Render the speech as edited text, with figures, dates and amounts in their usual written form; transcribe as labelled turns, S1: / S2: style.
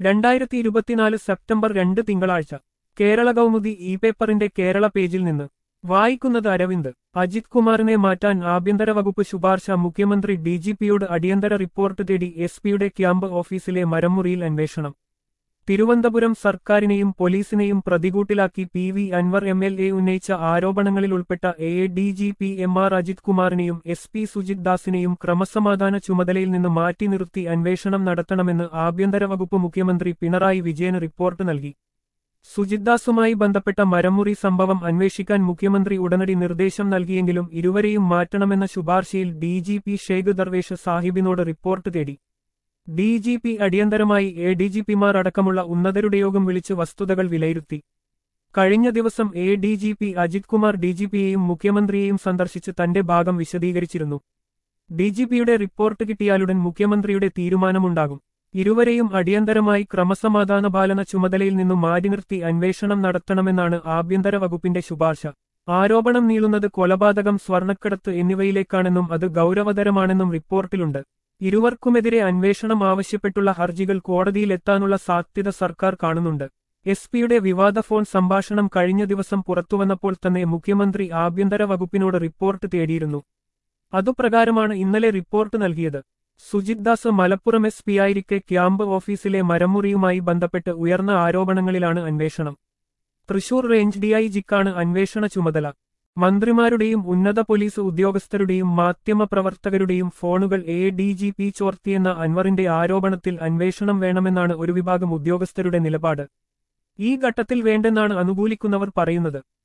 S1: 2024 September 2 തിങ്കളാഴ്ച Kerala Kaumudi E പേപ്പറിന്റെ കേരള പേജിൽ നിന്ന് വായിക്കുന്നത് അരവിന്ദ്. അജിത് കുമാറിനെ മാറ്റാൻ ആഭ്യന്തര വകുപ്പ് ശുപാർശ. മുഖ്യമന്ത്രി ഡിജിപിയോട് അടിയന്തര റിപ്പോർട്ട് തേടി എസ്പിയുടെ ക്യാമ്പ് ഓഫീസിലെ മരമുറിയിൽ അന്വേഷണം. തിരുവനന്തപുരം സർക്കാരിനെയും പോലീസിനെയും പ്രതികൂട്ടിലാക്കി പി വി അൻവർ MLA ഉന്നയിച്ച ആരോപണങ്ങളിൽ ഉൾപ്പെട്ട ADGP MR Ajith കുമാറിനെയും SP Sujith ദാസിനെയും ക്രമസമാധാന ചുമതലയിൽ നിന്ന് മാറ്റി നിർത്തി അന്വേഷണം നടത്തണമെന്ന് ആഭ്യന്തര വകുപ്പ് മുഖ്യമന്ത്രി പിണറായി വിജയന് റിപ്പോർട്ട് നൽകി. സുജിത് ദാസുമായി ബന്ധപ്പെട്ട മരമുറി സംഭവം അന്വേഷിക്കാൻ മുഖ്യമന്ത്രി ഉടനടി നിർദ്ദേശം നൽകിയെങ്കിലും ഇരുവരെയും മാറ്റണമെന്ന ശുപാർശയിൽ DGP ഷെയ്ഖ് ദർവേഷ് സാഹിബിനോട് റിപ്പോർട്ട് തേടി. DGP അടിയന്തരമായി ADGPമാർ അടക്കമുള്ള ഉന്നതരുടെ യോഗം വിളിച്ച് വസ്തുതകൾ വിലയിരുത്തി. കഴിഞ്ഞ ദിവസം ADGP അജിത് കുമാർ DGPയെയും മുഖ്യമന്ത്രിയെയും സന്ദർശിച്ച് തന്റെ ഭാഗം വിശദീകരിച്ചിരുന്നു. DGPയുടെ റിപ്പോർട്ട് കിട്ടിയാലുടൻ മുഖ്യമന്ത്രിയുടെ തീരുമാനമുണ്ടാകും. ഇരുവരെയും അടിയന്തരമായി ക്രമസമാധാന പാലന ചുമതലയിൽ നിന്നും മാറ്റി നിർത്തി അന്വേഷണം നടത്തണമെന്നാണ് ആഭ്യന്തര വകുപ്പിന്റെ ശുപാർശ. ആരോപണം നീളുന്നത് കൊലപാതകം, സ്വർണ്ണക്കടത്ത് എന്നിവയിലേക്കാണെന്നും അത് ഗൗരവതരമാണെന്നും റിപ്പോർട്ടിലുണ്ട്. ഇരുവർക്കുമെതിരെ അന്വേഷണം ആവശ്യപ്പെട്ടുള്ള ഹർജികൾ കോടതിയിലെത്താനുള്ള സാധ്യത സർക്കാർ കാണുന്നുണ്ട്. എസ്പിയുടെ വിവാദ ഫോൺ സംഭാഷണം കഴിഞ്ഞ ദിവസം പുറത്തുവന്നപ്പോൾ തന്നെ മുഖ്യമന്ത്രി ആഭ്യന്തര വകുപ്പിനോട് റിപ്പോർട്ട് തേടിയിരുന്നു. അതുപ്രകാരമാണ് ഇന്നലെ റിപ്പോർട്ട് നൽകിയത്. സുജിത് ദാസ് മലപ്പുറം SP ആയിരിക്കെ ക്യാമ്പ് ഓഫീസിലെ മരമുറിയുമായി ബന്ധപ്പെട്ട് ഉയർന്ന ആരോപണങ്ങളിലാണ് അന്വേഷണം. തൃശൂർ റേഞ്ച് DIGക്കാണ് അന്വേഷണ ചുമതല. മന്ത്രിമാരുടെയും ഉന്നത പോലീസ് ഉദ്യോഗസ്ഥരുടെയും മാധ്യമപ്രവർത്തകരുടെയും ഫോണുകൾ ADGP ചോർത്തിയെന്ന അൻവറിന്റെ ആരോപണത്തിൽ അന്വേഷണം വേണമെന്നാണ് ഒരു വിഭാഗം ഉദ്യോഗസ്ഥരുടെ നിലപാട്. ഈ ഘട്ടത്തിൽ വേണ്ടെന്നാണ് അനുകൂലിക്കുന്നവർ പറയുന്നത്.